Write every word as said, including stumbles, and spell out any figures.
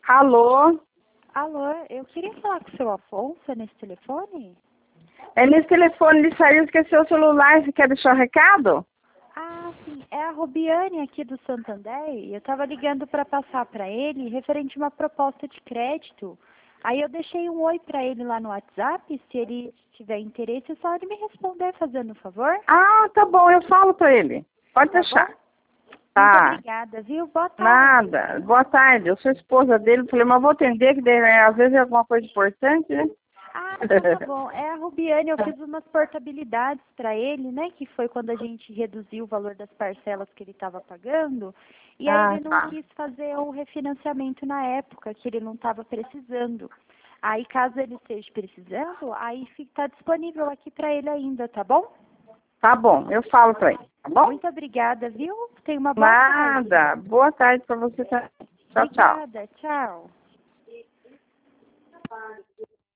Alô? Alô, eu queria falar com o seu Afonso, é nesse telefone? É nesse telefone, ele saiu, esqueceu o celular, você quer deixar o recado? Ah, sim, é a Robiane aqui do Santander, e eu estava ligando para passar para ele referente a uma proposta de crédito. Aí eu deixei um oi para ele lá no WhatsApp, se ele tiver interesse, é só ele me responder fazendo um favor. Ah, tá bom, eu falo pra ele. Pode Tá deixar. bom? Muito Tá. obrigada, viu? Boa tarde. Nada. Boa tarde. Eu sou esposa dele. Falei, mas vou atender, que deve- às vezes é alguma coisa importante, né? Ah, então tá bom. É a Rubiane, eu fiz umas portabilidades para ele, né? Que foi quando a gente reduziu o valor das parcelas que ele estava pagando. E aí Ah, ele não tá. quis fazer o refinanciamento na época, que ele não estava precisando. Aí, caso ele esteja precisando, aí está disponível aqui para ele ainda, tá bom? Tá bom, eu falo pra ele, tá bom? Muito obrigada, viu? Tenha uma boa tarde. Nada. Boa tarde pra você também. Tchau, tchau. Obrigada, tchau.